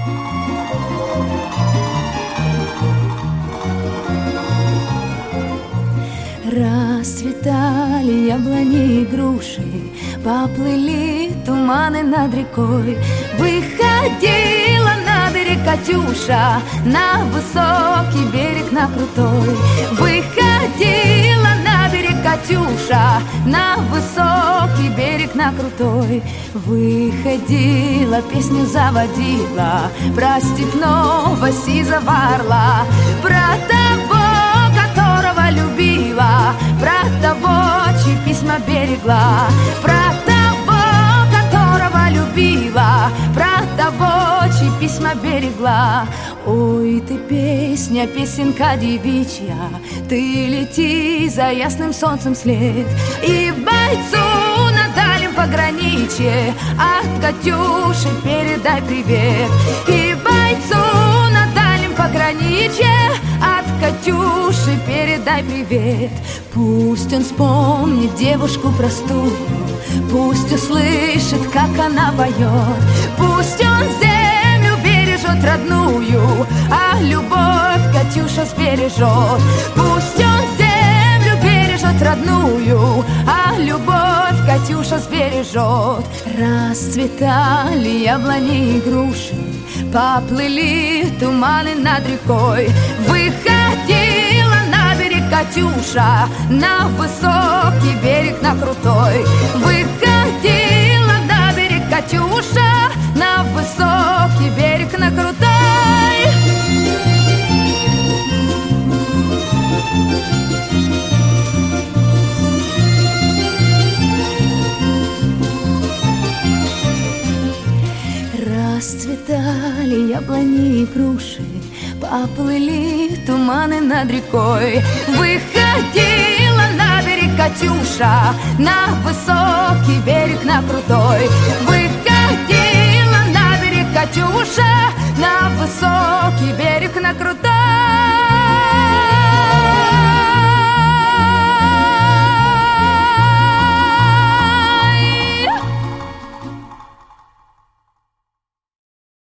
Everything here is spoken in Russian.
Расцветали яблони и груши, поплыли туманы над рекой. Выходила на берег Катюша, на высокий берег, на крутой. Выходила на берег Катюша, на высокий берег, на крутой. Выходила, песню заводила про степного сизого орла, про того, которого любила, про того, чьи письма берегла, про того, которого любила, про того, чьи письма берегла. Ой, ты песня, песенка девичья, ты лети за ясным солнцем след, и бойцу на дальнем пограничье от Катюши передай привет. И бойцу на дальнем пограничье от Катюши передай привет. Пусть он вспомнит девушку простую, пусть услышит, как она поет. Пусть он землю бережет родную, а любовь Катюша сбережет. Пусть он землю бережет родную, а любовь Катюша сбережет. Расцветали яблони и груши, поплыли туманы над рекой. Выходила на берег Катюша, на высокий берег, на крутой. Выходила на берег Катюша, на высокий берег, на крутой. Расцветали яблони и груши, поплыли туманы над рекой. Выходила на берег Катюша, на высокий берег, на крутой. Выходила на берег Катюша, на высокий берег, на крутой.